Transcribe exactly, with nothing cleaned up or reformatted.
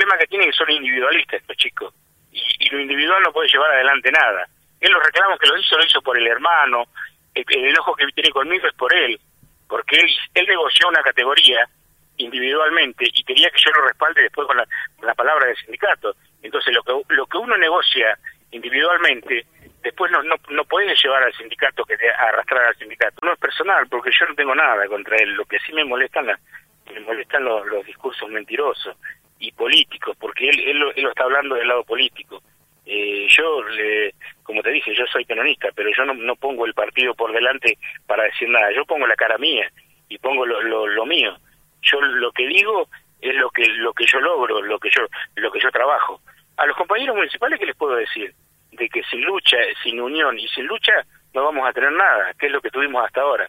problema que tienen es que son individualistas estos chicos, y, y lo individual no puede llevar adelante nada. Él los reclamos que lo hizo, lo hizo por el hermano, el, el enojo que tiene conmigo es por él, porque él, él negoció una categoría individualmente y quería que yo lo respalde después con la, con la palabra del sindicato. Entonces lo que lo que uno negocia individualmente, después no no, no puede llevar al sindicato, que te, arrastrar al sindicato. No es personal, porque yo no tengo nada contra él. Lo que sí me molestan la, me molestan los, los discursos mentirosos y políticos, porque él, él, lo, él lo está hablando del lado político. Eh, yo, le, como te dije, yo soy peronista, pero yo no, no pongo el partido por delante para decir nada. Yo pongo la cara mía y pongo lo, lo, lo mío. Yo lo que digo es lo que lo que yo logro, lo que yo lo que yo trabajo. A los compañeros municipales, ¿qué les puedo decir? De que sin lucha, sin unión y sin lucha no vamos a tener nada, que es lo que tuvimos hasta ahora.